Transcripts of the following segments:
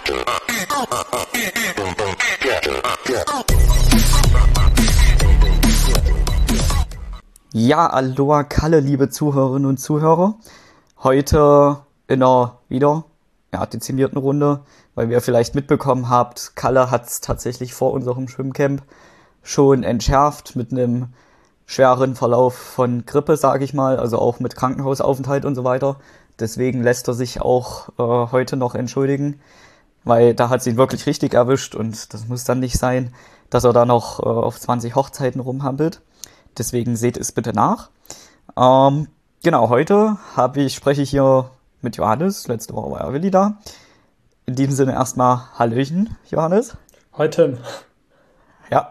Ja, Aloha Kalle, liebe Zuhörerinnen und Zuhörer. Heute in einer wieder dezimierten Runde, weil ihr vielleicht mitbekommen habt, Kalle hat es tatsächlich vor unserem Schwimmcamp schon entschärft mit einem schweren Verlauf von Grippe, sage ich mal, also auch mit Krankenhausaufenthalt und so weiter. Deswegen lässt er sich auch heute noch entschuldigen, weil da hat es ihn wirklich richtig erwischt und das muss dann nicht sein, dass er da noch auf 20 Hochzeiten rumhampelt. Deswegen seht es bitte nach. Genau, heute spreche ich hier mit Johannes. Letzte Woche war ja Willi da. In diesem Sinne erstmal Hallöchen, Johannes. Heute. Ja,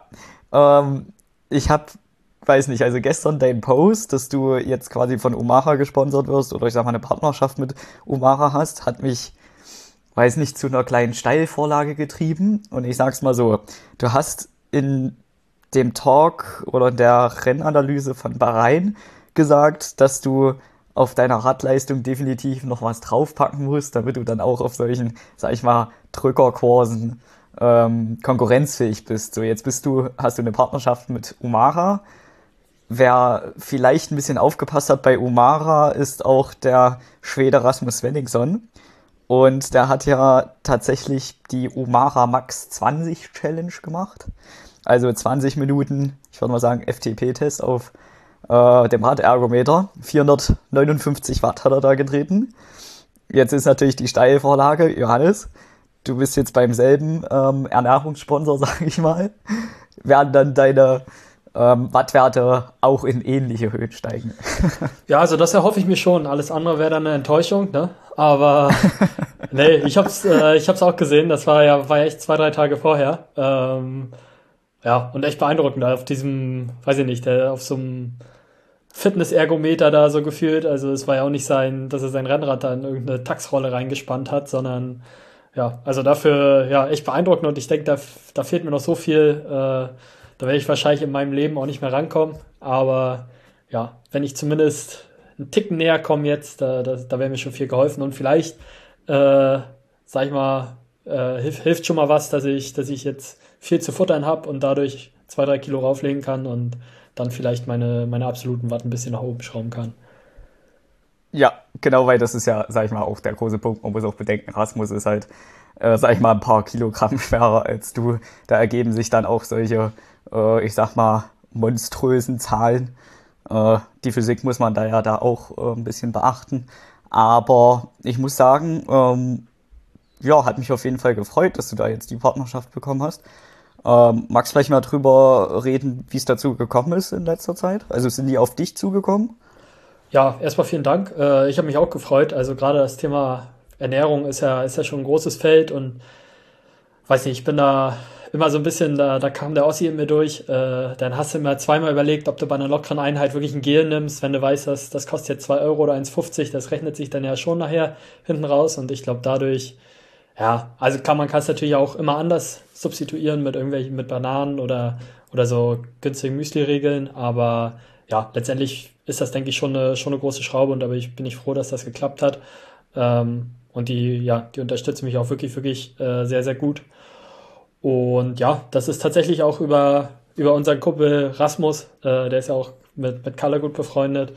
weiß nicht, also gestern dein Post, dass du jetzt quasi von Umara gesponsert wirst oder ich sag mal eine Partnerschaft mit Umara hast, hat mich, weiß nicht, zu einer kleinen Steilvorlage getrieben. Und ich sag's mal so, du hast in dem Talk oder in der Rennanalyse von Bahrain gesagt, dass du auf deiner Radleistung definitiv noch was draufpacken musst, damit du dann auch auf solchen, sag ich mal, Drückerkursen konkurrenzfähig bist. So, jetzt hast du eine Partnerschaft mit Umara. Wer vielleicht ein bisschen aufgepasst hat bei Umara, ist auch der Schwede Rasmus Svenningsson. Und der hat ja tatsächlich die Umara Max 20 Challenge gemacht. Also 20 Minuten, ich würde mal sagen, FTP-Test auf dem Radergometer. 459 Watt hat er da getreten. Jetzt ist natürlich die Steilvorlage, Johannes, du bist jetzt beim selben Ernährungssponsor, sage ich mal. Werden dann deine Wattwerte auch in ähnliche Höhen steigen? Ja, also das erhoffe ich mir schon. Alles andere wäre dann eine Enttäuschung, ne? Aber nee, ich hab's auch gesehen. Das war echt 2-3 Tage vorher. Ja, und echt beeindruckend auf diesem, weiß ich nicht, auf so einem Fitnessergometer da so gefühlt. Also es war ja auch nicht dass er sein Rennrad da in irgendeine Taxrolle reingespannt hat, sondern ja, also dafür ja echt beeindruckend und ich denke, da fehlt mir noch so viel. Da werde ich wahrscheinlich in meinem Leben auch nicht mehr rankommen. Aber ja, wenn ich zumindest einen Ticken näher komme jetzt, da wäre mir schon viel geholfen. Und vielleicht, sag ich mal, hilft schon mal was, dass ich jetzt viel zu futtern habe und dadurch 2-3 Kilo rauflegen kann und dann vielleicht meine absoluten Watt ein bisschen nach oben schrauben kann. Ja, genau, weil das ist ja, sag ich mal, auch der große Punkt. Man muss auch bedenken, Rasmus ist halt, sag ich mal, ein paar Kilogramm schwerer als du. Da ergeben sich dann auch solche, ich sag mal, monströsen Zahlen. Die Physik muss man da auch ein bisschen beachten. Aber ich muss sagen, ja, hat mich auf jeden Fall gefreut, dass du da jetzt die Partnerschaft bekommen hast. Magst du vielleicht mal drüber reden, wie es dazu gekommen ist in letzter Zeit? Also sind die auf dich zugekommen? Ja, erstmal vielen Dank. Ich habe mich auch gefreut. Also gerade das Thema Ernährung ist ja schon ein großes Feld und weiß nicht, ich bin da immer so ein bisschen, da kam der Ossi in mir durch. Dann hast du immer zweimal überlegt, ob du bei einer lockeren Einheit wirklich ein Gel nimmst, wenn du weißt, dass das kostet jetzt 2 Euro oder 1,50, das rechnet sich dann ja schon nachher hinten raus und ich glaube dadurch, ja, also man kann es natürlich auch immer anders substituieren mit Bananen oder so günstigen Müsli-Regeln, aber ja, letztendlich ist das, denke ich, schon eine große Schraube und bin ich froh, dass das geklappt hat. Und die unterstützen mich auch wirklich, wirklich sehr, sehr gut. Und ja, das ist tatsächlich auch über unseren Kumpel Rasmus, der ist ja auch mit Kalle gut befreundet.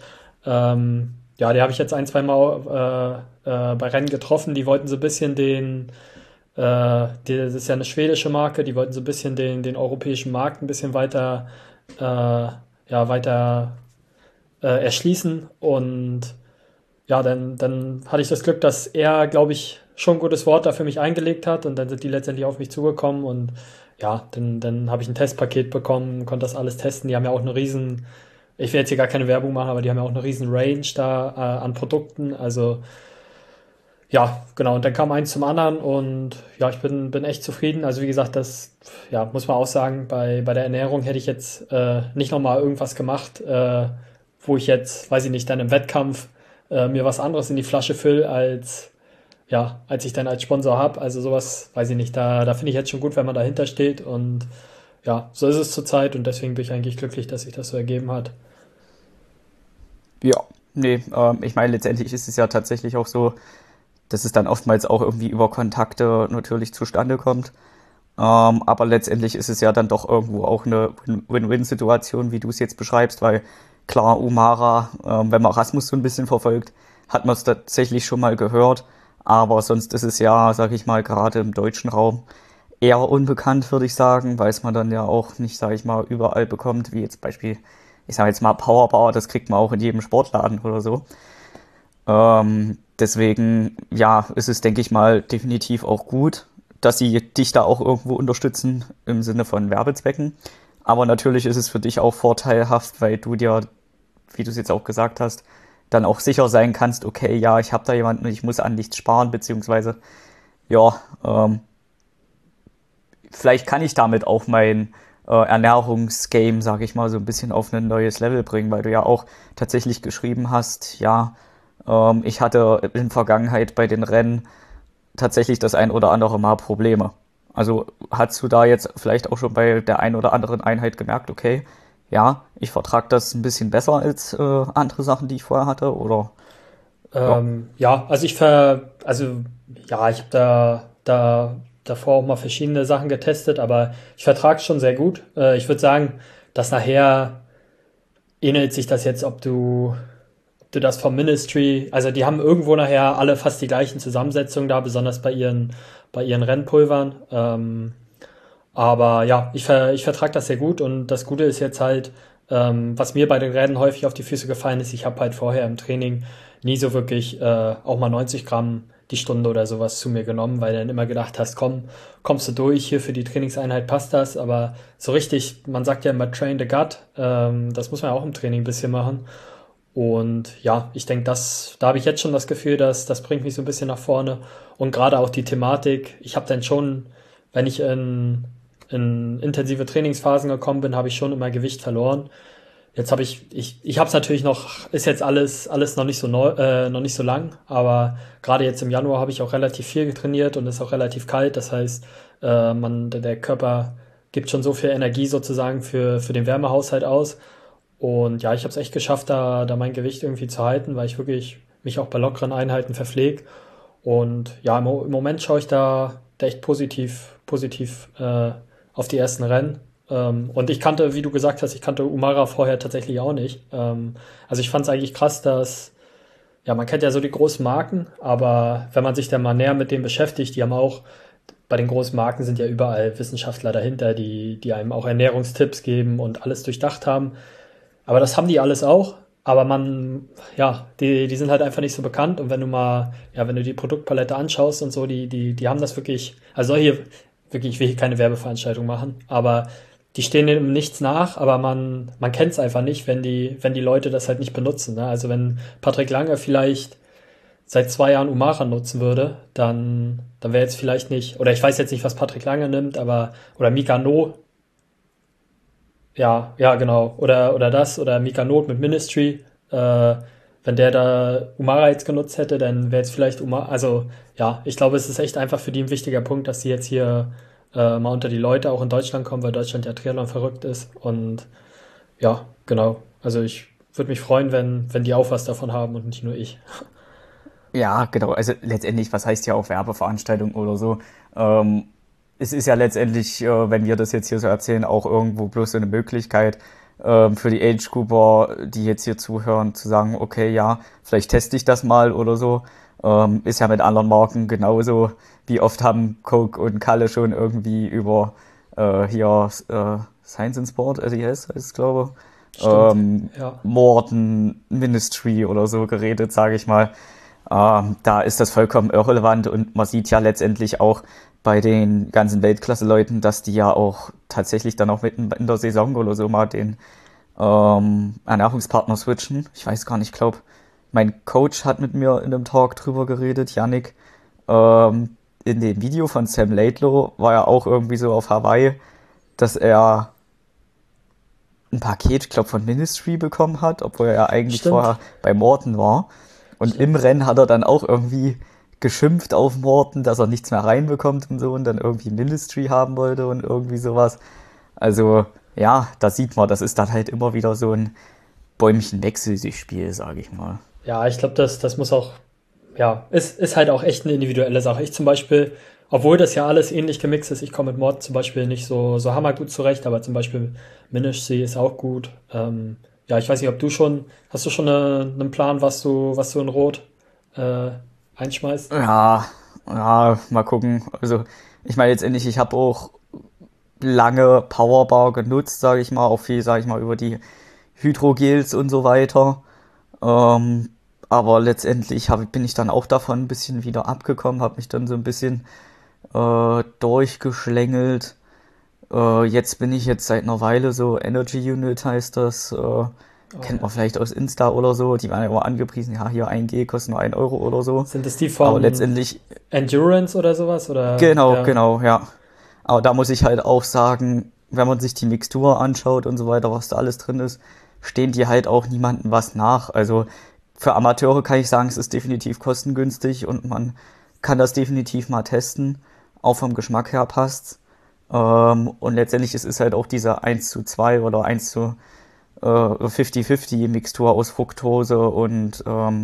Ja, die habe ich jetzt 1-2 Mal bei Rennen getroffen. Die wollten so ein bisschen das ist ja eine schwedische Marke, die wollten so ein bisschen den europäischen Markt ein bisschen weiter erschließen und ja, dann hatte ich das Glück, dass er, glaube ich, schon ein gutes Wort da für mich eingelegt hat und dann sind die letztendlich auf mich zugekommen und ja, dann habe ich ein Testpaket bekommen, konnte das alles testen. Die haben ja auch ich will jetzt hier gar keine Werbung machen, aber die haben ja auch eine riesen Range da an Produkten, also ja, genau, und dann kam eins zum anderen und ja, ich bin echt zufrieden. Also wie gesagt, das ja, muss man auch sagen, bei der Ernährung hätte ich jetzt nicht nochmal irgendwas gemacht, wo ich jetzt, weiß ich nicht, dann im Wettkampf mir was anderes in die Flasche fülle, als ich dann als Sponsor habe. Also sowas, weiß ich nicht, da finde ich jetzt schon gut, wenn man dahinter steht und ja, so ist es zurzeit und deswegen bin ich eigentlich glücklich, dass sich das so ergeben hat. Ja, nee, ich meine, letztendlich ist es ja tatsächlich auch so, dass es dann oftmals auch irgendwie über Kontakte natürlich zustande kommt. Aber letztendlich ist es ja dann doch irgendwo auch eine Win-Win-Situation, wie du es jetzt beschreibst, weil klar, Umara, wenn man Rasmus so ein bisschen verfolgt, hat man es tatsächlich schon mal gehört, aber sonst ist es ja, sag ich mal, gerade im deutschen Raum eher unbekannt, würde ich sagen, weil es man dann ja auch nicht, sag ich mal, überall bekommt, wie jetzt Beispiel, ich sage jetzt mal Powerbar, das kriegt man auch in jedem Sportladen oder so. Deswegen, ja, ist es, denke ich mal, definitiv auch gut, dass sie dich da auch irgendwo unterstützen im Sinne von Werbezwecken. Aber natürlich ist es für dich auch vorteilhaft, weil du dir, wie du es jetzt auch gesagt hast, dann auch sicher sein kannst, okay, ja, ich habe da jemanden und ich muss an nichts sparen, beziehungsweise, ja, vielleicht kann ich damit auch mein Ernährungsgame, sage ich mal, so ein bisschen auf ein neues Level bringen, weil du ja auch tatsächlich geschrieben hast, ja, ich hatte in Vergangenheit bei den Rennen tatsächlich das ein oder andere Mal Probleme. Also hast du da jetzt vielleicht auch schon bei der ein oder anderen Einheit gemerkt, okay, ja, ich vertrage das ein bisschen besser als andere Sachen, die ich vorher hatte, oder ja, Ja, also ja, ich habe davor auch mal verschiedene Sachen getestet, aber ich vertrage es schon sehr gut. Ich würde sagen, dass nachher ähnelt sich das jetzt, ob du das vom Ministry, also die haben irgendwo nachher alle fast die gleichen Zusammensetzungen da, besonders bei ihren Rennpulvern. Aber ja, ich vertrage das sehr gut und das Gute ist jetzt halt, was mir bei den Rennen häufig auf die Füße gefallen ist, ich habe halt vorher im Training nie so wirklich auch mal 90 Gramm die Stunde oder sowas zu mir genommen, weil du dann immer gedacht hast, komm, kommst du durch, hier für die Trainingseinheit passt das, aber so richtig, man sagt ja immer train the gut, das muss man ja auch im Training ein bisschen machen. Und ja, ich denke, da habe ich jetzt schon das Gefühl, dass das bringt mich so ein bisschen nach vorne. Und gerade auch die Thematik, ich habe dann schon, wenn ich in intensive Trainingsphasen gekommen bin, habe ich schon immer Gewicht verloren. Jetzt ich habe es natürlich noch, ist jetzt alles noch nicht so neu, noch nicht so lang, aber gerade jetzt im Januar habe ich auch relativ viel trainiert und ist auch relativ kalt. Das heißt, der Körper gibt schon so viel Energie sozusagen für den Wärmehaushalt aus. Und ja, ich habe es echt geschafft, da mein Gewicht irgendwie zu halten, weil ich wirklich mich auch bei lockeren Einheiten verpflege. Und ja, im Moment schaue ich da echt positiv auf die ersten Rennen. Und ich kannte, wie du gesagt hast, ich kannte Umara vorher tatsächlich auch nicht. Also ich fand es eigentlich krass, dass, ja, man kennt ja so die großen Marken, aber wenn man sich dann mal näher mit denen beschäftigt, die haben auch, bei den großen Marken sind ja überall Wissenschaftler dahinter, die einem auch Ernährungstipps geben und alles durchdacht haben. Aber das haben die alles auch. Aber ja, die sind halt einfach nicht so bekannt. Und wenn du mal, ja, wenn du die Produktpalette anschaust und so, die haben das wirklich, also soll hier wirklich, ich will hier keine Werbeveranstaltung machen, aber die stehen dem nichts nach, aber man kennt es einfach nicht, wenn die Leute das halt nicht benutzen. Ne? Also wenn Patrick Lange vielleicht seit 2 Jahren Umara nutzen würde, dann wäre jetzt vielleicht nicht, oder ich weiß jetzt nicht, was Patrick Lange nimmt, aber, oder Mika No, ja, ja, genau. Oder Mika Not mit Ministry. Wenn der da Umara jetzt genutzt hätte, dann wäre jetzt vielleicht Umara. Also, ja, ich glaube, es ist echt einfach für die ein wichtiger Punkt, dass die jetzt hier mal unter die Leute auch in Deutschland kommen, weil Deutschland ja Triathlon verrückt ist. Und ja, genau. Also, ich würde mich freuen, wenn die auch was davon haben und nicht nur ich. ja, genau. Also letztendlich, was heißt ja auch Werbeveranstaltung oder so? Ähm, Es ist ja letztendlich, wenn wir das jetzt hier so erzählen, auch irgendwo bloß so eine Möglichkeit für die Age-Grouper, die jetzt hier zuhören, zu sagen, okay, ja, vielleicht teste ich das mal oder so. Ist ja mit anderen Marken genauso. Wie oft haben Coke und Kalle schon irgendwie über hier Science and Sport, SES heißt es, glaube ich, Stimmt. Ja, Morton Ministry oder so geredet, sage ich mal. Da ist das vollkommen irrelevant und man sieht ja letztendlich auch bei den ganzen Weltklasse-Leuten, dass die ja auch tatsächlich dann auch mitten in der Saison oder so mal den Ernährungspartner switchen. Ich weiß gar nicht, ich glaube, mein Coach hat mit mir in einem Talk drüber geredet, Yannick. In dem Video von Sam Laidlow war er auch irgendwie so auf Hawaii, dass er ein Paket, ich glaube, von Ministry bekommen hat, obwohl er ja eigentlich stimmt. vorher bei Morton war. Und im Stimmt. Rennen hat er dann auch irgendwie geschimpft auf Morton, dass er nichts mehr reinbekommt und so und dann irgendwie Ministry haben wollte und irgendwie sowas. Also, ja, da sieht man, das ist dann halt immer wieder so ein Bäumchen-Wechsel-Spiel, sage ich mal. Ja, ich glaube, das muss auch, ja, ist halt auch echt eine individuelle Sache. Ich zum Beispiel, obwohl das ja alles ähnlich gemixt ist, ich komme mit Mord zum Beispiel nicht so hammergut zurecht, aber zum Beispiel Minishsee ist auch gut. Ja, ich weiß nicht, hast du schon einen Plan, was du in Rot äh, einschmeißt? Ja, ja, mal gucken. Also, ich meine letztendlich, ich habe auch lange Powerbar genutzt, sage ich mal, auch viel, sage ich mal, über die Hydrogels und so weiter. Ähm, aber letztendlich bin ich dann auch davon ein bisschen wieder abgekommen, habe mich dann so ein bisschen durchgeschlängelt. Jetzt bin ich jetzt seit einer Weile so Energy Unit heißt das. Oh Kennt ja. man vielleicht aus Insta oder so. Die werden ja immer angepriesen. Ja, hier 1G kostet nur 1 Euro oder so. Sind es die Aber von letztendlich, Endurance oder sowas? Oder genau, ja. genau, ja. Aber da muss ich halt auch sagen, wenn man sich die Mixtur anschaut und so weiter, was da alles drin ist, stehen die halt auch niemandem was nach. Also für Amateure kann ich sagen, es ist definitiv kostengünstig und man kann das definitiv mal testen. Auch vom Geschmack her passt. Und letztendlich ist es halt auch diese 1:2 oder 50-50 Mixtur aus Fructose und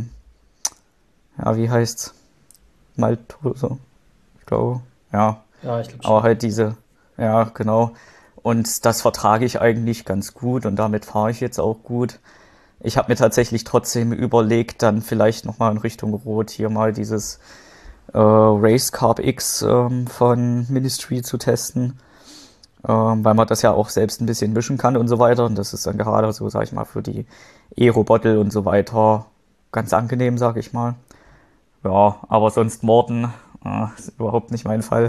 ja, wie heißt's? Maltose, ich glaube. Ja, Ja, ich glaube aber schon. halt ja, genau. Und das vertrage ich eigentlich ganz gut und damit fahre ich jetzt auch gut. Ich habe mir tatsächlich trotzdem überlegt, dann vielleicht nochmal in Richtung Rot hier mal dieses Race Carb X von Ministry zu testen, weil man das ja auch selbst ein bisschen mischen kann und so weiter. Und das ist dann gerade so, sag ich mal, für die Aero-Bottle und so weiter ganz angenehm, sag ich mal. Ja, aber sonst Morten ist überhaupt nicht mein Fall.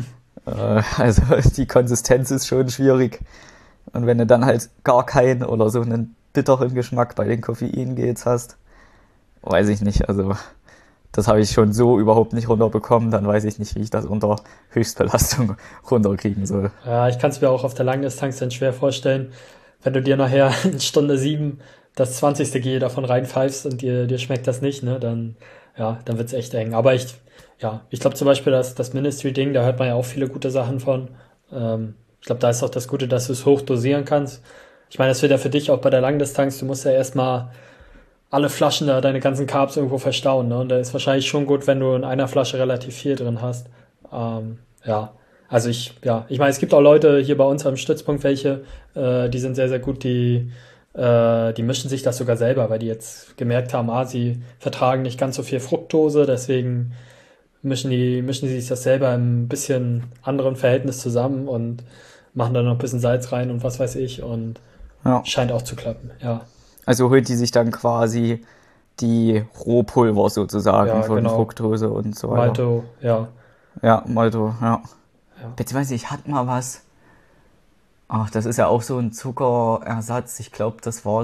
Also die Konsistenz ist schon schwierig. Und wenn du dann halt gar keinen oder so einen bitteren Geschmack bei den Koffeingels hast, weiß ich nicht. Also das habe ich schon so überhaupt nicht runterbekommen. Dann weiß ich nicht, wie ich das unter Höchstbelastung runterkriegen soll. Ja, ich kann es mir auch auf der Langdistanz dann schwer vorstellen, wenn du dir nachher in Stunde 7 das 20. G davon reinpfeifst und dir schmeckt das nicht, ne, dann, ja, dann wird's echt eng. Aber ich glaube zum Beispiel, das Ministry-Ding, da hört man ja auch viele gute Sachen von. Ich glaube, da ist auch das Gute, dass du es hoch dosieren kannst. Ich meine, das wird ja für dich auch bei der Langdistanz, du musst ja erstmal alle Flaschen da, deine ganzen Carbs irgendwo verstauen, ne? Und da ist wahrscheinlich schon gut, wenn du in einer Flasche relativ viel drin hast. Ja, also ich meine, es gibt auch Leute hier bei uns am Stützpunkt welche, die sind sehr, sehr gut, die mischen sich das sogar selber, weil die jetzt gemerkt haben, sie vertragen nicht ganz so viel Fructose, deswegen mischen die sich das selber im bisschen anderen Verhältnis zusammen und machen dann noch ein bisschen Salz rein und was weiß ich und Ja. scheint auch zu klappen, ja. Also holt die sich dann quasi die Rohpulver sozusagen Ja, von genau. Fructose und so weiter. Malto, ja, Ja, Malto, ja. ja. Beziehungsweise ich hatte mal was. Ach, das ist ja auch so ein Zuckerersatz. Ich glaube,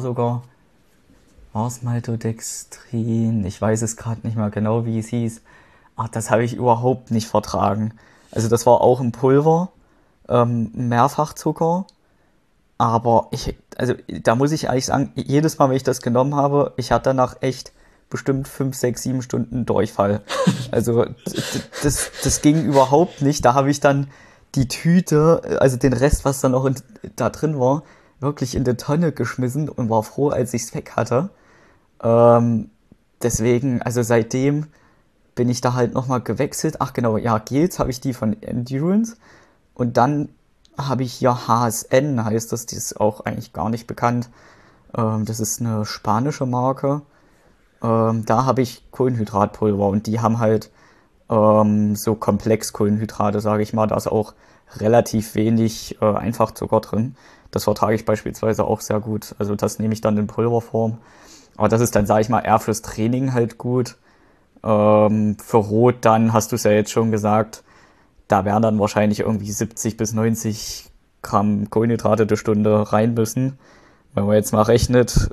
war es Maltodextrin? Ich weiß es gerade nicht mehr genau, wie es hieß. Ach, das habe ich überhaupt nicht vertragen. Also das war auch ein Pulver, Mehrfachzucker. Aber also da muss ich ehrlich sagen, jedes Mal, wenn ich das genommen habe, ich hatte danach echt bestimmt 5, 6, 7 Stunden Durchfall. Also das ging überhaupt nicht. Da habe ich dann die Tüte, also den Rest, was da noch da drin war, wirklich in die Tonne geschmissen und war froh, als ich es weg hatte. Ähm, deswegen, also seitdem bin ich da halt nochmal gewechselt. Ach genau, ja, Gels habe ich die von Endurance. Und dann habe ich hier HSN, heißt das, die ist auch eigentlich gar nicht bekannt. Das ist eine spanische Marke. Da habe ich Kohlenhydratpulver und die haben halt so Komplex-Kohlenhydrate, sage ich mal. Da ist auch relativ wenig Einfachzucker drin. Das vertrage ich beispielsweise auch sehr gut. Also das nehme ich dann in Pulverform. Aber das ist dann, sage ich mal, eher fürs Training halt gut. Für Rot dann, hast du es ja jetzt schon gesagt, da werden dann wahrscheinlich irgendwie 70 bis 90 Gramm Kohlenhydrate die Stunde rein müssen. Wenn man jetzt mal rechnet,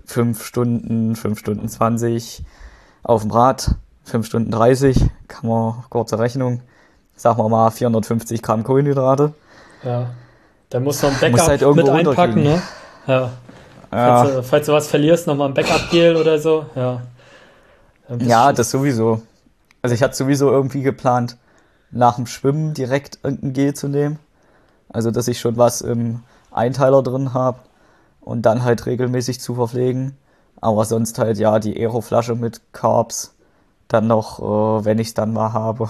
5 Stunden 20 auf dem Rad, 5 Stunden 30, kann man, kurze Rechnung, sagen wir mal 450 Gramm Kohlenhydrate. Ja. Da muss noch ein Muss halt Backup mit irgendwo einpacken, runterkriegen. ne? Ja. Ja, Falls du was verlierst, nochmal ein Backup-Gel oder so. Ja. Dann bist ja, du. das sowieso. Also ich hatte sowieso irgendwie geplant, nach dem Schwimmen direkt irgendein Gel zu nehmen. Also dass ich schon was im Einteiler drin habe und dann halt regelmäßig zu verpflegen. Aber sonst halt ja die Aeroflasche mit Carbs, dann noch, wenn ich es dann mal habe,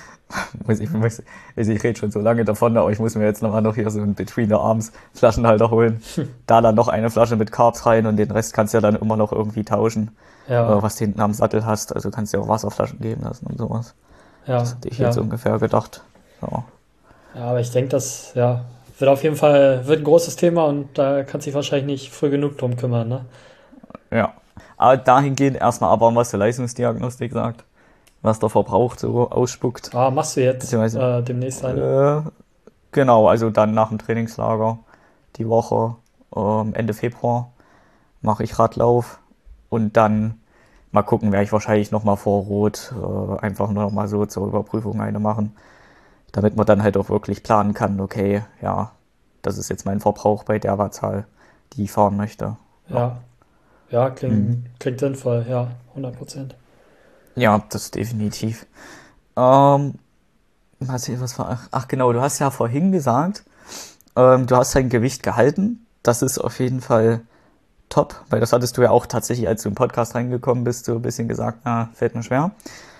ich rede schon so lange davon, aber ich muss mir jetzt noch hier so einen Between the Arms Flaschenhalter holen. Da dann noch eine Flasche mit Carbs rein und den Rest kannst du ja dann immer noch irgendwie tauschen, Ja, was du hinten am Sattel hast. Also kannst du ja auch Wasserflaschen geben lassen und sowas. ja, Das hatte ich ja. jetzt ungefähr gedacht. Ja. Ja, aber ich denke, das ja, wird auf jeden Fall wird ein großes Thema und da kannst du dich wahrscheinlich nicht früh genug drum kümmern, ne? Ja. Aber dahingehend erstmal abwarten, was die Leistungsdiagnostik sagt, was der Verbrauch so ausspuckt. Ah, machst du jetzt Beziehungsweise, demnächst eine? genau, also dann nach dem Trainingslager die Woche, Ende Februar mache ich Radlauf und dann mal gucken, werde ich wahrscheinlich nochmal vor Rot einfach nur noch mal so zur Überprüfung eine machen, damit man dann halt auch wirklich planen kann, okay, ja, das ist jetzt mein Verbrauch bei der Wattzahl, die ich fahren möchte. Ja, Ja, ja, hm. klingt sinnvoll, ja, 100%. Ja, das definitiv. Ähm, ach genau, du hast ja vorhin gesagt, du hast dein Gewicht gehalten. Das ist auf jeden Fall top, weil das hattest du ja auch tatsächlich, als du im Podcast reingekommen bist, so ein bisschen gesagt, fällt mir schwer.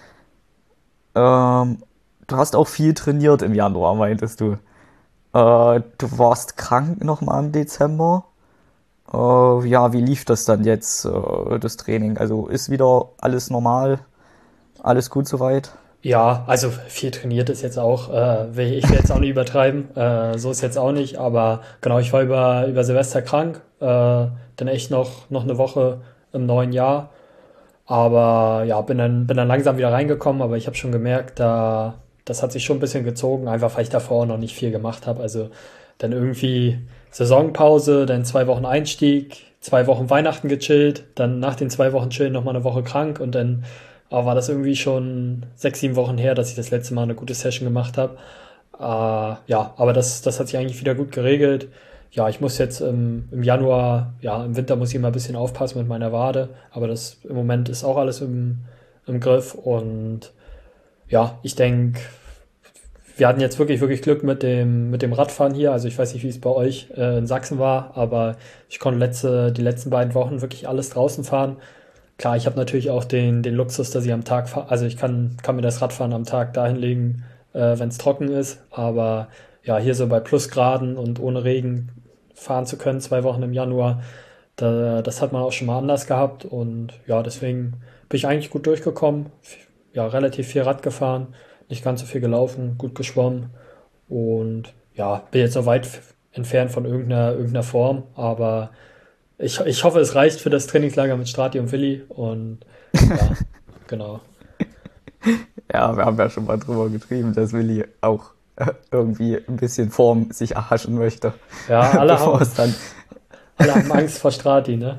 Du hast auch viel trainiert im Januar, meintest du. Du warst krank nochmal im Dezember. Ja, wie lief das dann jetzt, das Training? Also ist wieder alles normal, alles gut soweit? Ja, also viel trainiert ist jetzt auch, ich will jetzt auch nicht übertreiben, so ist jetzt auch nicht, aber genau, ich war über Silvester krank, dann echt noch eine Woche im neuen Jahr, aber ja, bin dann langsam wieder reingekommen, aber ich habe schon gemerkt, das hat sich schon ein bisschen gezogen, einfach weil ich davor noch nicht viel gemacht habe, also dann irgendwie Saisonpause, dann 2 Wochen Einstieg, 2 Wochen Weihnachten gechillt, dann nach den 2 Wochen Chillen nochmal eine Woche krank und dann war das irgendwie schon 6, 7 Wochen her, dass ich das letzte Mal eine gute Session gemacht habe. Ja, aber das hat sich eigentlich wieder gut geregelt. Ja, ich muss jetzt im Januar, ja, im Winter muss ich immer ein bisschen aufpassen mit meiner Wade, aber das im Moment ist auch alles im Griff und ja, ich denke, wir hatten jetzt wirklich Glück mit dem Radfahren hier. Also ich weiß nicht, wie es bei euch in Sachsen war, aber ich konnte die letzten beiden Wochen wirklich alles draußen fahren. Klar, ich habe natürlich auch den Luxus, dass ich am Tag fahre. Also ich kann mir das Radfahren am Tag dahin legen, wenn es trocken ist. Aber ja, hier so bei Plusgraden und ohne Regen fahren zu können, 2 Wochen im Januar, das hat man auch schon mal anders gehabt. Und ja, deswegen bin ich eigentlich gut durchgekommen. Ja, relativ viel Rad gefahren, nicht ganz so viel gelaufen, gut geschwommen. Und ja, bin jetzt noch weit entfernt von irgendeiner Form, aber ich hoffe, es reicht für das Trainingslager mit Strati und Willi und ja, genau. Ja, wir haben ja schon mal drüber geschrieben, dass Willi auch irgendwie ein bisschen Form sich erhaschen möchte, Ja, bevor es dann, alle haben Angst vor Strati, ne?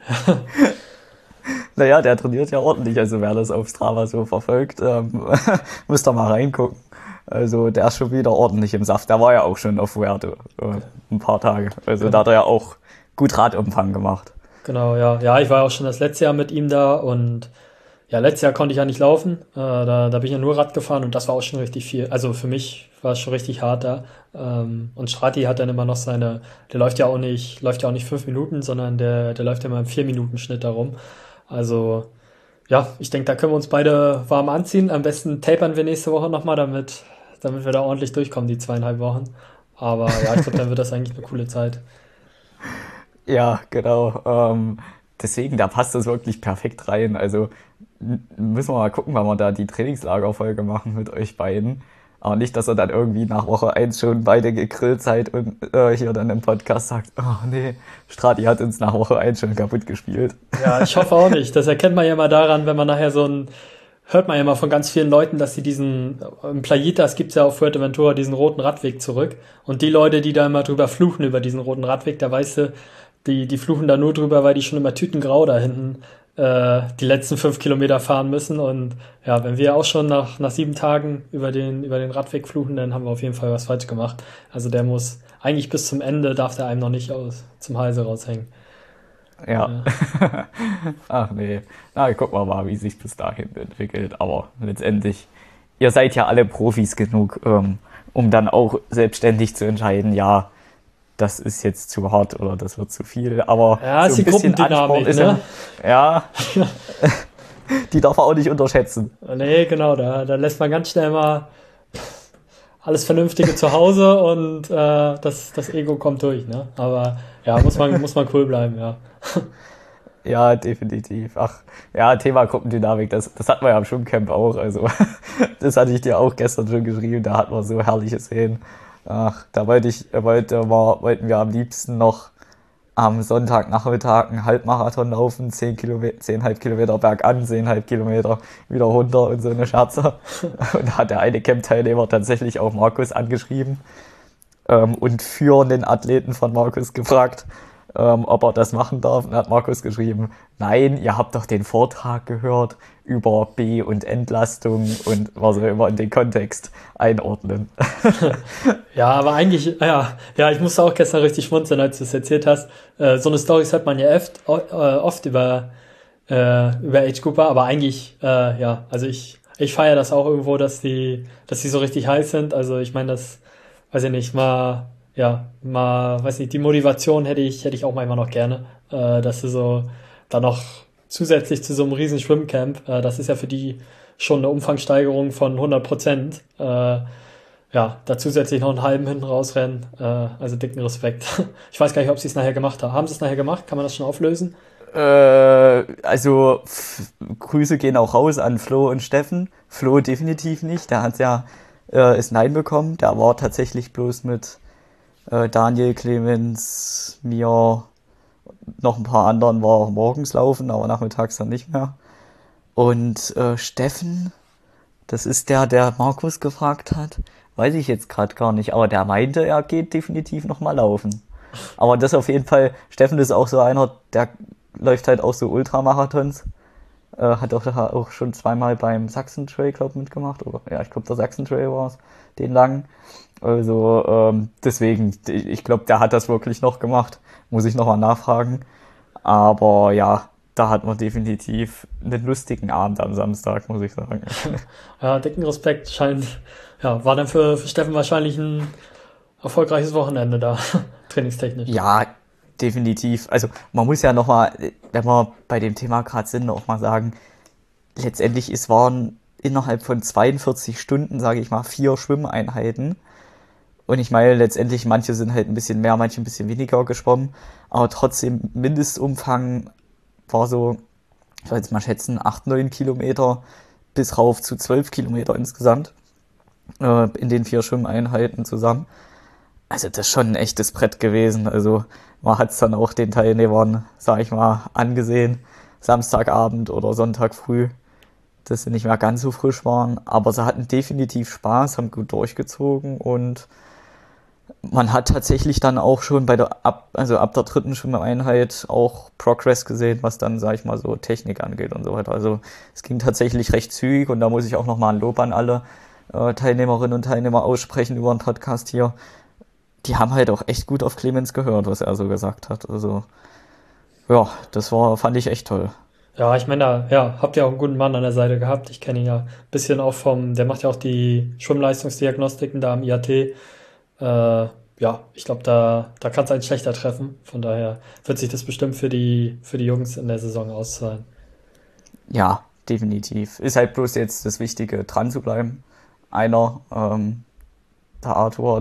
naja, der trainiert ja ordentlich, also wer das auf Strava so verfolgt, müsst ihr mal reingucken. Also der ist schon wieder ordentlich im Saft. Der war ja auch schon auf Werte ein paar Tage. Also da Gen hat er ja auch gut Radumfang gemacht. genau, ja. Ja, ich war auch schon das letzte Jahr mit ihm da und ja, letztes Jahr konnte ich ja nicht laufen. Da bin ich ja nur Rad gefahren und das war auch schon richtig viel. Also für mich war es schon richtig hart da. Und Strati hat dann immer noch der läuft ja auch nicht 5 Minuten, sondern der läuft ja immer im 4 Minuten Schnitt darum. Also ja, ich denke, da können wir uns beide warm anziehen. Am besten tapern wir nächste Woche nochmal, damit wir da ordentlich durchkommen, die 2,5 Wochen. Aber ja, ich glaube, dann wird das eigentlich eine coole Zeit. Ja, genau. Deswegen, da passt das wirklich perfekt rein. Also müssen wir mal gucken, wann wir da die Trainingslagerfolge machen mit euch beiden. Aber nicht, dass ihr dann irgendwie nach Woche 1 schon beide gegrillt seid und hier dann im Podcast sagt, oh nee, Strati hat uns nach Woche 1 schon kaputt gespielt. Ja, ich hoffe auch nicht. Das erkennt man ja mal daran, wenn man nachher hört man ja mal von ganz vielen Leuten, dass sie im Playitas gibt's ja auf Fuerteventura diesen roten Radweg zurück. Und die Leute, die da immer drüber fluchen über diesen roten Radweg, da weißt du, die fluchen da nur drüber, weil die schon immer tütengrau da hinten die letzten 5 Kilometer fahren müssen. Und ja, wenn wir auch schon nach 7 Tagen über den Radweg fluchen, dann haben wir auf jeden Fall was falsch gemacht. Also der muss eigentlich bis zum Ende darf der einem noch nicht zum Halse raushängen. Ja. Ja, Ach nee. Na, gucken wir mal, wie sich bis dahin entwickelt. Aber letztendlich, ihr seid ja alle Profis genug, um dann auch selbstständig zu entscheiden, ja, das ist jetzt zu hart oder das wird zu viel. Aber ja, so ist ein die bisschen Ansporn Gruppendynamik, ist ne? ja, Die darf man auch nicht unterschätzen. Nee, genau, da lässt man ganz schnell mal alles Vernünftige zu Hause und das Ego kommt durch, ne? Aber ja, muss man cool bleiben, ja. Ja, definitiv. Ach, ja, Thema Gruppendynamik, das hatten wir ja am Schwimmcamp auch. Also, das hatte ich dir auch gestern schon geschrieben, da hatten wir so herrliche Szenen. Ach, da wollten wir am liebsten noch am Sonntagnachmittag einen Halbmarathon laufen, 10,5 Kilometer bergan, 10,5 Kilometer wieder runter und so eine Scherze. Und da hat der eine Camp-Teilnehmer tatsächlich auch Markus angeschrieben und führenden Athleten von Markus gefragt, ob er das machen darf. Und hat Markus geschrieben, nein, ihr habt doch den Vortrag gehört über B- und Entlastung und was auch immer in den Kontext einordnen. Ja, aber eigentlich, ja, ich musste auch gestern richtig schmunzeln, als du es erzählt hast. So eine Storys hört man ja oft über Age Cooper, aber eigentlich, ja, also ich feiere das auch irgendwo, dass die so richtig heiß sind. Also ich meine, das, weiß ich nicht, weiß nicht, die Motivation hätte ich auch manchmal noch gerne, dass sie so dann noch zusätzlich zu so einem riesen Schwimmcamp, das ist ja für die schon eine Umfangssteigerung von 100%, ja, da zusätzlich noch einen halben hinten rausrennen, also dicken Respekt. Ich weiß gar nicht, ob sie es nachher gemacht haben. Haben sie es nachher gemacht? Kann man das schon auflösen? Also Grüße gehen auch raus an Flo und Steffen. Flo definitiv nicht, der hat ja ist Nein bekommen. Der war tatsächlich bloß mit Daniel, Clemens, mir, noch ein paar anderen war morgens laufen, aber nachmittags dann nicht mehr. Und Steffen, das ist der Markus gefragt hat, weiß ich jetzt gerade gar nicht, aber der meinte, er geht definitiv nochmal laufen. Aber das auf jeden Fall, Steffen ist auch so einer, der läuft halt auch so Ultramarathons. Hat auch schon zweimal beim Sachsen Trail Club mitgemacht. Oder, ja, ich glaube, der Sachsen Trail war es, den langen. Also deswegen, ich glaube, der hat das wirklich noch gemacht. Muss ich nochmal nachfragen. Aber ja, da hat man definitiv einen lustigen Abend am Samstag, muss ich sagen. Ja, dicken Respekt, war dann für Steffen wahrscheinlich ein erfolgreiches Wochenende da, trainingstechnisch. Ja, definitiv. Also man muss ja nochmal, wenn wir bei dem Thema gerade sind, auch mal sagen, letztendlich es waren innerhalb von 42 Stunden, sage ich mal, 4 Schwimmeinheiten. Und ich meine, letztendlich manche sind halt ein bisschen mehr, manche ein bisschen weniger geschwommen. Aber trotzdem, Mindestumfang war so, ich würde jetzt mal schätzen, 8, 9 Kilometer bis rauf zu 12 Kilometer insgesamt in den 4 Schwimmeinheiten zusammen. Also das ist schon ein echtes Brett gewesen. Also man hat es dann auch den Teilnehmern, sag ich mal, angesehen, Samstagabend oder Sonntag früh, dass sie nicht mehr ganz so frisch waren. Aber sie hatten definitiv Spaß, haben gut durchgezogen und man hat tatsächlich dann auch schon ab der 3. Schwimmeinheit auch Progress gesehen, was dann, sag ich mal, so Technik angeht und so weiter. Also es ging tatsächlich recht zügig und da muss ich auch nochmal ein Lob an alle Teilnehmerinnen und Teilnehmer aussprechen über den Podcast hier. Die haben halt auch echt gut auf Clemens gehört, was er so gesagt hat. Also ja, fand ich echt toll. Ja, ich meine, habt ihr auch einen guten Mann an der Seite gehabt. Ich kenne ihn ja ein bisschen auch der macht ja auch die Schwimmleistungsdiagnostiken da am IAT. Ich glaube, da kann es einen schlechter treffen. Von daher wird sich das bestimmt für die Jungs in der Saison auszahlen. Ja, definitiv. Ist halt bloß jetzt das Wichtige, dran zu bleiben. Der Arthur,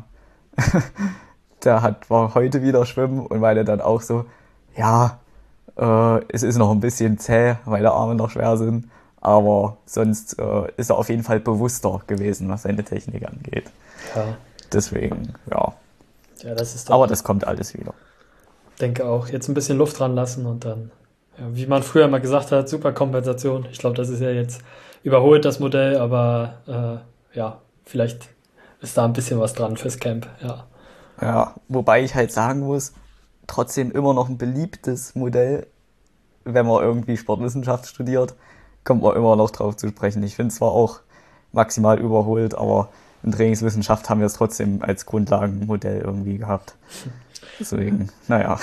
war heute wieder schwimmen und meinte dann auch so, ja, es ist noch ein bisschen zäh, weil die Arme noch schwer sind, aber sonst ist er auf jeden Fall bewusster gewesen, was seine Technik angeht. Ja. Deswegen, ja. Ja, das ist doch, aber das kommt alles wieder. Denke auch. Jetzt ein bisschen Luft dran lassen und dann, ja, wie man früher mal gesagt hat, super Kompensation. Ich glaube, das ist ja jetzt überholt, das Modell, aber vielleicht ist da ein bisschen was dran fürs Camp, ja. Ja, wobei ich halt sagen muss, trotzdem immer noch ein beliebtes Modell, wenn man irgendwie Sportwissenschaft studiert, kommt man immer noch drauf zu sprechen. Ich finde es zwar auch maximal überholt, aber in Trainingswissenschaft haben wir es trotzdem als Grundlagenmodell irgendwie gehabt. Deswegen, naja.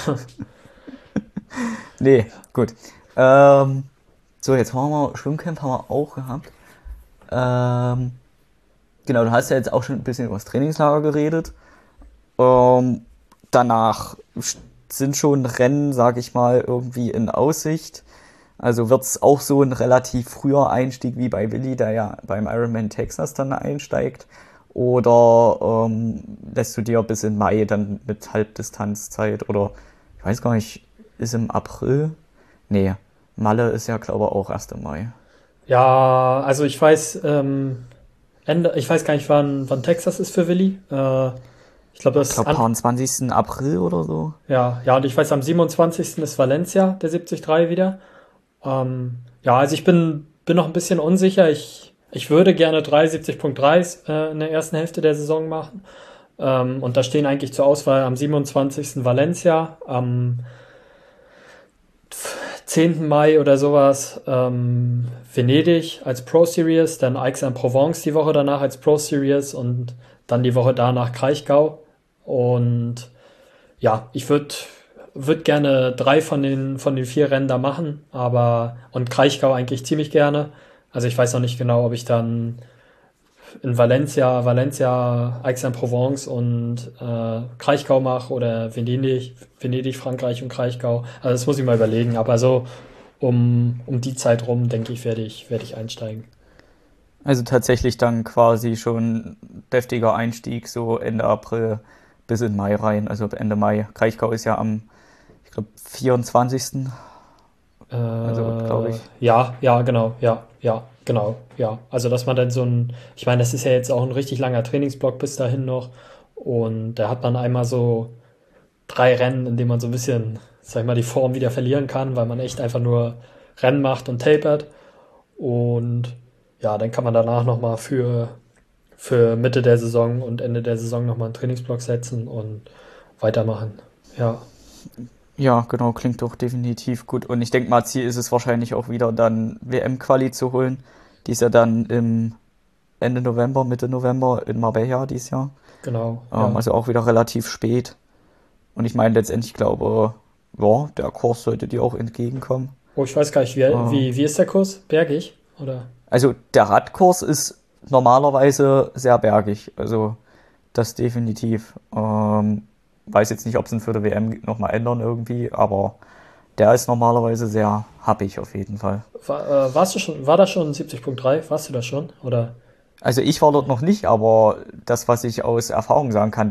Nee, gut. So, jetzt haben wir Schwimmcamp haben wir auch gehabt. Genau, du hast ja jetzt auch schon ein bisschen über das Trainingslager geredet. Danach sind schon Rennen, sag ich mal, irgendwie in Aussicht. Also wird es auch so ein relativ früher Einstieg wie bei Willi, der ja beim Ironman Texas dann einsteigt? Oder lässt du dir bis in Mai dann mit Halbdistanzzeit? Oder ich weiß gar nicht, ist im April? Nee, Malle ist ja glaube ich auch erst im Mai. Ja, also ich weiß gar nicht, wann Texas ist für Willi. Ich glaube, Ich glaube, 20. April oder so. ja, und ich weiß, am 27. ist Valencia, der 73 wieder. Ja, also ich bin noch ein bisschen unsicher. Ich würde gerne 73,3 in der ersten Hälfte der Saison machen. Und da stehen eigentlich zur Auswahl am 27. Valencia, am 10. Mai oder sowas Venedig als Pro Series, dann Aix-en-Provence die Woche danach als Pro Series und dann die Woche danach Kraichgau. Und ja, ich würd gerne 3 von den 4 Rennen da machen, und Kraichgau eigentlich ziemlich gerne. Also ich weiß noch nicht genau, ob ich dann in Valencia, Aix-en-Provence und Kraichgau mache oder Venedig, Frankreich und Kraichgau. Also das muss ich mal überlegen. Aber so um die Zeit rum, denke ich, werde ich einsteigen. Also tatsächlich dann quasi schon deftiger Einstieg, so Ende April bis in Mai rein. Also Ende Mai. Kraichgau ist ja am, ich glaube, 24. Also glaube ich. Ja, genau, ja, genau, ja. Also, dass man dann ich meine, das ist ja jetzt auch ein richtig langer Trainingsblock bis dahin noch. Und da hat man einmal so 3 Rennen, in denen man so ein bisschen, sag ich mal, die Form wieder verlieren kann, weil man echt einfach nur Rennen macht und tapert. Und ja, dann kann man danach nochmal für Mitte der Saison und Ende der Saison nochmal einen Trainingsblock setzen und weitermachen. Ja, Ja, genau, klingt doch definitiv gut. Und ich denke mal, Ziel ist es wahrscheinlich auch wieder dann WM-Quali zu holen. Die ist ja dann im Ende November, Mitte November in Marbella dieses Jahr. genau, ja. Also auch wieder relativ spät. Und ich meine, letztendlich glaube, ja, der Kurs sollte dir auch entgegenkommen. Oh, ich weiß gar nicht, Äh, wie ist der Kurs? Bergig? Oder? also der Radkurs ist normalerweise sehr bergig. Also das definitiv. Weiß jetzt nicht, ob sie ihn für die WM nochmal ändern irgendwie, aber der ist normalerweise sehr happig auf jeden Fall. War das schon 70,3? Warst du das schon? Oder? Also ich war dort noch nicht, aber das, was ich aus Erfahrung sagen kann,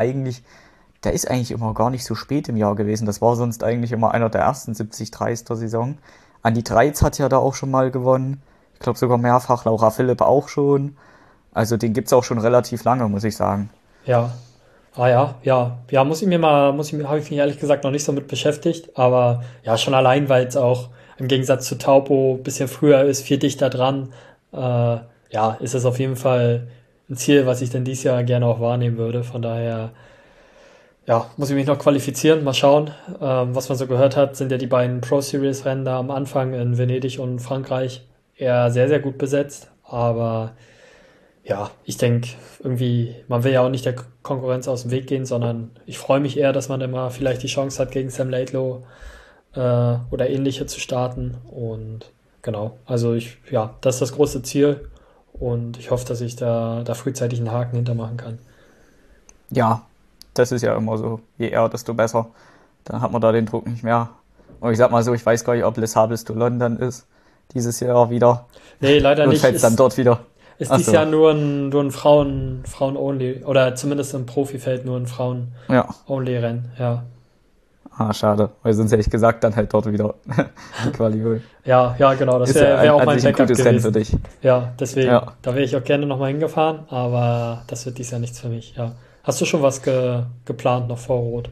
der ist eigentlich immer gar nicht so spät im Jahr gewesen. Das war sonst eigentlich immer einer der ersten 70-3 der Saison. Andi Dreiz hat ja da auch schon mal gewonnen. Ich glaube sogar mehrfach. Laura Philipp auch schon. Also den gibt's auch schon relativ lange, muss ich sagen. Ja. Ah ja, habe ich mich ehrlich gesagt noch nicht so mit beschäftigt, aber ja, schon allein, weil es auch im Gegensatz zu Taupo ein bisschen früher ist, viel dichter dran, ja, ist es auf jeden Fall ein Ziel, was ich denn dieses Jahr gerne auch wahrnehmen würde. Von daher, ja, muss ich mich noch qualifizieren, mal schauen. Was man so gehört hat, sind ja die beiden Pro Series Rennen da am Anfang in Venedig und Frankreich eher sehr, sehr gut besetzt, aber ja, ich denke, irgendwie, man will ja auch nicht der Konkurrenz aus dem Weg gehen, sondern ich freue mich eher, dass man immer vielleicht die Chance hat, gegen Sam Laidlow oder ähnliche zu starten. Und genau, also ja, das ist das große Ziel und ich hoffe, dass ich da frühzeitig einen Haken hintermachen kann. Ja, das ist ja immer so. Je eher, desto besser. Dann hat man da den Druck nicht mehr. Und ich sag mal so, ich weiß gar nicht, ob Les Sables to London ist. Dieses Jahr wieder. Nee, leider Und nicht. fällt dann dort wieder. Ist dieses Achso. Jahr nur ein Frauen-Only, oder zumindest im Profifeld nur ein Ja. Frauen-Only-Rennen, ja. Ah, schade. Weil sonst hätte ich gesagt, dann halt dort wieder die Quali holen. Ja, genau, das Ist ja wär auch an mein sich ein Backup gutes Rennen für gewesen. dich. Ja, deswegen, Ja. da wäre ich auch gerne nochmal hingefahren, aber das wird dies Jahr nichts für mich, ja. Hast du schon was geplant noch vor Rot?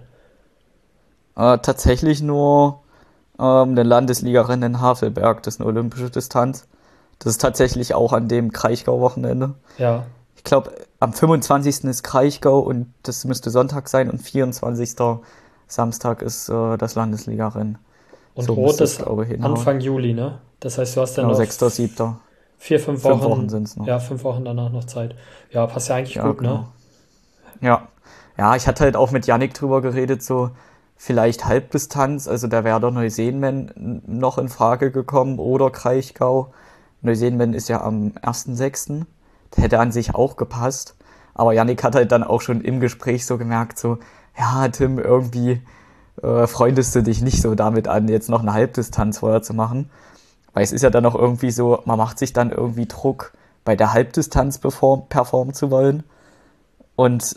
Tatsächlich nur eine Landesliga-Rennen in Havelberg. Das ist eine olympische Distanz. Das ist tatsächlich auch an dem Kraichgau-Wochenende. Ja. Ich glaube, am 25. ist Kraichgau und das müsste Sonntag sein und 24. Samstag ist das Landesliga-Rennen. Und So Rot müsste es, ist glaube ich, hinhauen. Anfang Juli, ne? Das heißt, du hast dann Genau, noch 6., 7. 4, 5 5 Wochen Wochen, sind es noch. ja, 5 Wochen danach noch Zeit. Ja, passt ja eigentlich Ja, gut, ne? genau. Ja. Ja, ich hatte halt auch mit Yannick drüber geredet, so vielleicht Halbdistanz, also da wäre der Neuseenmen noch in Frage gekommen oder Kraichgau. Neuseenmen ist ja am 1.6. Der hätte an sich auch gepasst. Aber Yannick hat halt dann auch schon im Gespräch so gemerkt, so, ja, Tim, irgendwie freundest du dich nicht so damit an, jetzt noch eine Halbdistanz vorher zu machen. Weil es ist ja dann auch irgendwie so, man macht sich dann irgendwie Druck, bei der Halbdistanz performen zu wollen. Und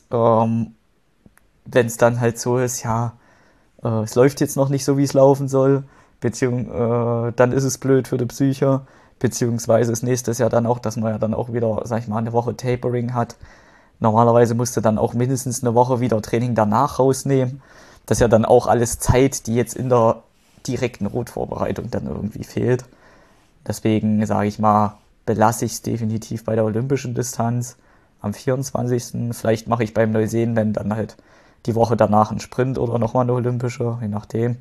wenn es dann halt so ist, ja, es läuft jetzt noch nicht so, wie es laufen soll, dann ist es blöd für die Psyche, beziehungsweise das nächste ist ja dann auch, dass man ja dann auch wieder, sag ich mal, eine Woche Tapering hat. Normalerweise musst du dann auch mindestens eine Woche wieder Training danach rausnehmen. Das ist ja dann auch alles Zeit, die jetzt in der direkten Rotvorbereitung dann irgendwie fehlt. Deswegen, sage ich mal, belasse ich es definitiv bei der olympischen Distanz am 24. Vielleicht mache ich beim Neuseeland dann halt die Woche danach einen Sprint oder nochmal eine olympische, je nachdem.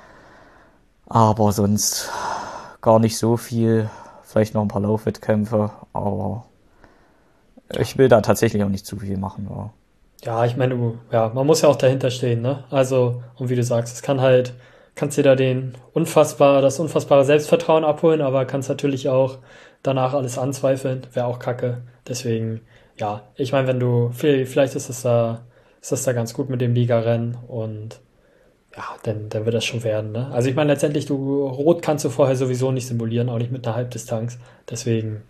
Aber sonst gar nicht so viel. Vielleicht noch ein paar Laufwettkämpfe, aber ich will da tatsächlich auch nicht zu viel machen. Ja. Ja, ich meine, man muss ja auch dahinter stehen, ne? Also, und wie du sagst, kannst dir da das unfassbare Selbstvertrauen abholen, aber kannst natürlich auch danach alles anzweifeln, wäre auch kacke. Deswegen, ja, ich meine, vielleicht ist das da ganz gut mit dem Ligarennen und ja, dann wird das schon werden, ne? Also ich meine, letztendlich, Rot kannst du vorher sowieso nicht simulieren, auch nicht mit einer Halbdistanz. Deswegen,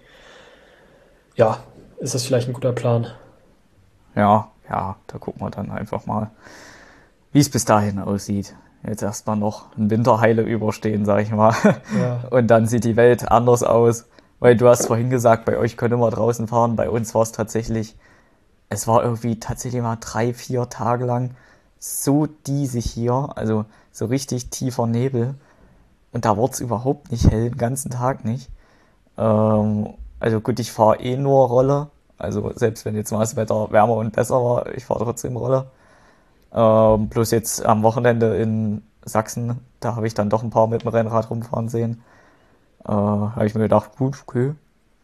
ja, ist das vielleicht ein guter Plan. Ja, da gucken wir dann einfach mal, wie es bis dahin aussieht. Jetzt erstmal noch ein Winterheile überstehen, sag ich mal. Ja, Und dann sieht die Welt anders aus. Weil du hast vorhin gesagt, bei euch können wir draußen fahren. Bei uns war es war irgendwie tatsächlich mal 3-4 Tage lang so diesig hier. Also so richtig tiefer Nebel. Und da wurde es überhaupt nicht hell, den ganzen Tag nicht. Also gut, ich fahre eh nur Rolle. Also selbst wenn jetzt mal das Wetter wärmer und besser war, ich fahre trotzdem Rolle. Bloß jetzt am Wochenende in Sachsen, da habe ich dann doch ein paar mit dem Rennrad rumfahren sehen. Habe ich mir gedacht, gut, okay.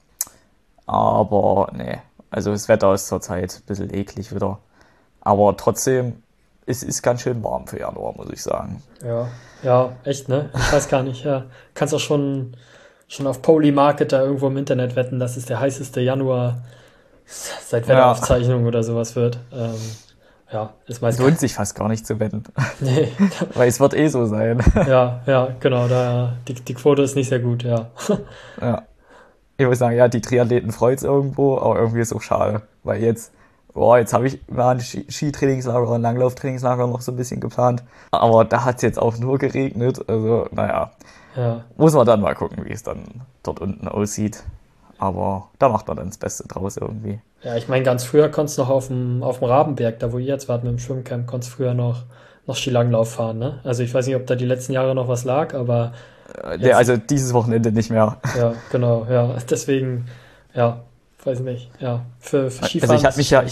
Aber nee, also das Wetter ist zurzeit ein bisschen eklig wieder. Aber trotzdem, es ist ganz schön warm für Januar, muss ich sagen. ja, ja, echt, ne? Ich weiß gar nicht, ja. Kannst auch schon auf Polymarket da irgendwo im Internet wetten, dass es der heißeste Januar seit Ja, Wetteraufzeichnung oder sowas wird. Ja, ist meist lohnt sich fast gar nicht zu wetten, nee, weil es wird eh so sein. ja, genau, die Quote ist nicht sehr gut, ja. Ja. Ich muss sagen, ja, die Triathleten freut's irgendwo, aber irgendwie ist es auch schade, weil jetzt habe ich mal ein Skitrainingslager oder ein Langlauftrainingslager noch so ein bisschen geplant, aber da hat's jetzt auch nur geregnet, also naja, Ja, muss man dann mal gucken, wie es dann dort unten aussieht, aber da macht man dann das Beste draus irgendwie. ja, ich meine, ganz früher konntest du noch auf dem Rabenberg, da wo ihr jetzt wart mit dem Schwimmcamp, konntest früher noch Skilanglauf fahren, ne? Also ich weiß nicht, ob da die letzten Jahre noch was lag, aber Nee, jetzt, also dieses Wochenende nicht mehr. ja, genau, ja, deswegen, ja, weiß nicht, ja, für Also Skifahren ist es schön.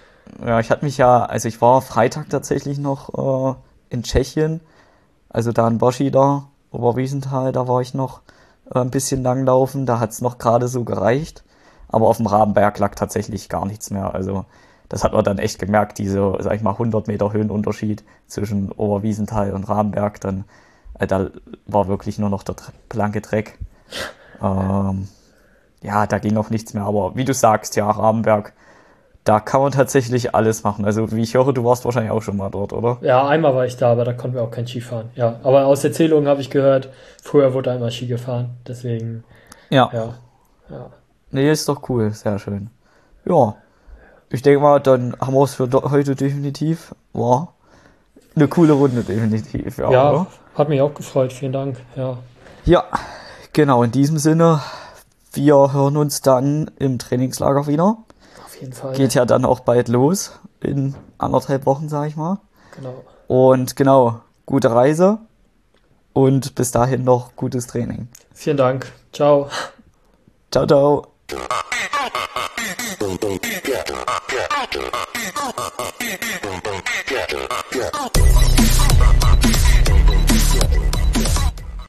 also ich war Freitag tatsächlich noch in Tschechien, also da in Boschida, Oberwiesenthal, da war ich noch ein bisschen langlaufen, da hat's noch gerade so gereicht, aber auf dem Rabenberg lag tatsächlich gar nichts mehr, also das hat man dann echt gemerkt, sag ich mal, 100 Meter Höhenunterschied zwischen Oberwiesenthal und Rabenberg, da war wirklich nur noch der blanke Dreck. Ähm, ja, da ging auch nichts mehr, aber wie du sagst, ja, Rabenberg, da kann man tatsächlich alles machen. Also wie ich höre, du warst wahrscheinlich auch schon mal dort, oder? Ja, einmal war ich da, aber da konnten wir auch kein Ski fahren. Ja, aber aus Erzählungen habe ich gehört, früher wurde einmal Ski gefahren. Deswegen, Ja. ja, ja. Nee, ist doch cool, sehr schön. Ja, ich denke mal, dann haben wir es für heute definitiv. War eine coole Runde definitiv, ja, Ja, oder? hat mich auch gefreut. Vielen Dank. Ja, Ja, genau, in diesem Sinne, wir hören uns dann im Trainingslager wieder. auf jeden Fall. Geht ja dann auch bald los, in 1,5 Wochen, sag ich mal. Genau. Und genau, gute Reise und bis dahin noch gutes Training. Vielen Dank. Ciao. Ciao, ciao.